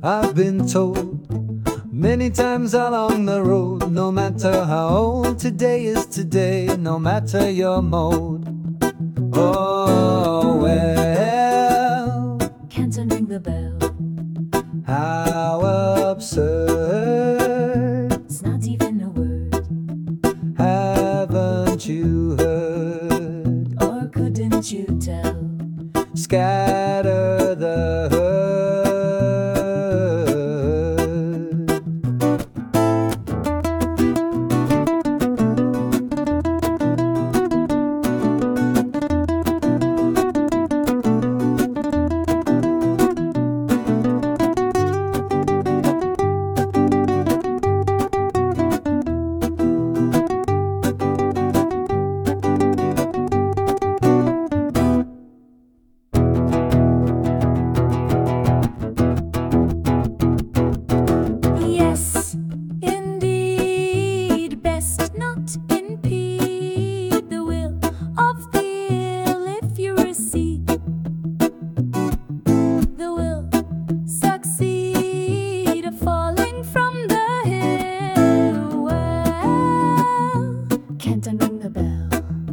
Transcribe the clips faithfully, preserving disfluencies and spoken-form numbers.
I've been told many times along the road, no matter how old, today is today, no matter your mode. Oh, well, can't unring the bell. How absurd. It's not even a word. Haven't you heard? Or couldn't you tell? Scatter the herd. Can't unring the bell.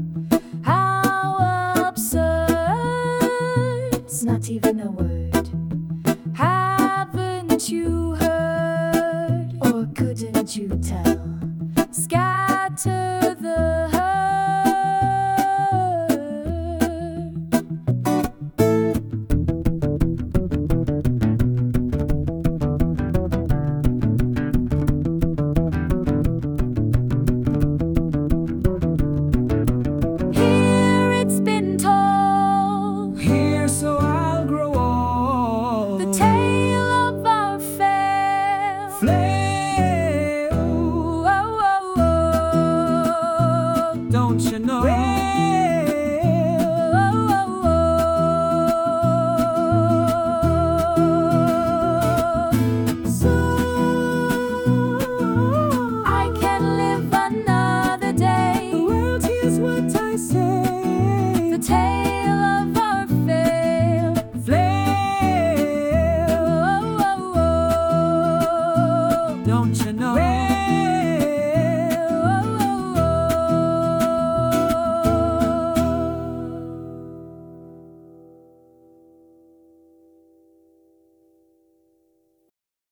How absurd. It's not even a word. Haven't you heard? Or couldn't you tell? Scatter the herd. Don't you know?